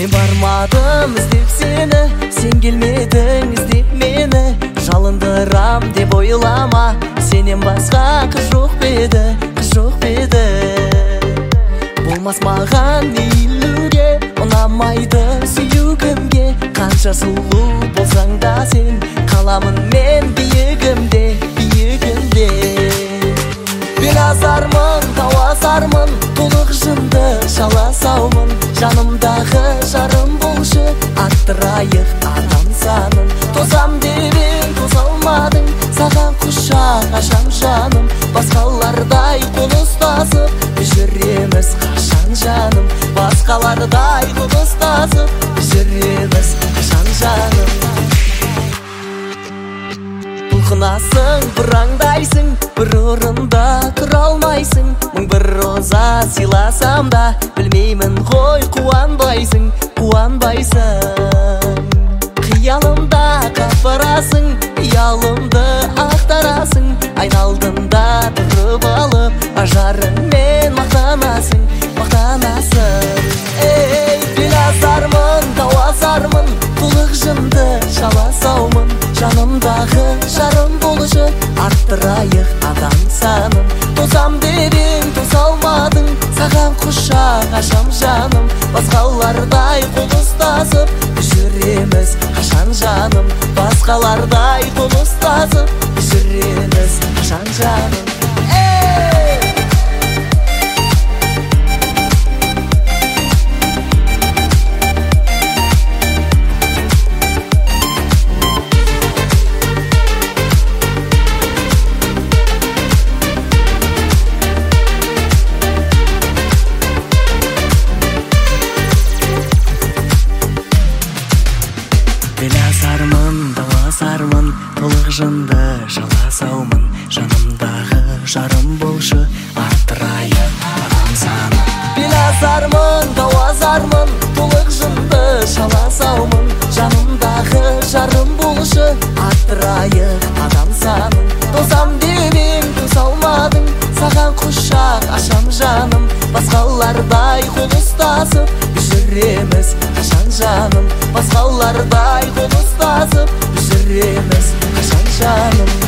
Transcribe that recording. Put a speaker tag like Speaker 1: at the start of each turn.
Speaker 1: Мен бармадым іздеп сені, сен келмедің іздеп мені. Жалындырам деп ойлама, сенен басқа қыз жоқ беді, қыз жоқ беді. Болмас маған мейлуге, ұнамайды сүйгімге. Қанша сұлу болсаң да сен, қаламын мен биігімде, биігімде. Белазармын, тауасармын, толық жынды жаласаумын. Жанымдағы жарым болшы, арттырайық адам санын. Тозам деп тоса алмадың, саған құшақ ашам жаным. Басқалардай қол ұстасып жүреміз қашан жаным. Басқалардай қол ұстасып жүреміз қашан жаным. Бұлқынасың, бұраңдайсың, бір орында тұра алмайсың. Мың бір роза сыйласам да, білмеймін ғой қуанбайсың, қуанбайсың. Қиялымда қапырасың, ұялымды ақтарасың. Айналдымда тұрып алып, ажарыңмен мақтанасың, мақтанасың. Ей, белазармын, тауасармын, толық жынды жаласаумын. Жанымдағы жарым болушы, арттырайық адам санын. Тозам деп тоса алмадың, саған құшақ ашам жаным. Басқалардай қол ұстасып жүреміз қашан жаным. Басқалардай қол ұстасып жүреміз қашан жаным. Белазармын, тауасармын, толық жынды жаласаумын. Жанымдағы жарым болшы, арттырайық адам санын. Белазармын, тауасармын, толық жынды жаласаумын. Жанымдағы жарым болшы, арттырайық адам санын. Тозам деп тоса алмадың, саған құшақ ашам жаным. Басқалардай қол ұстасып жүреміз қашан жаным. Басқалардай қол ұстасып жүреміз қашан жаным.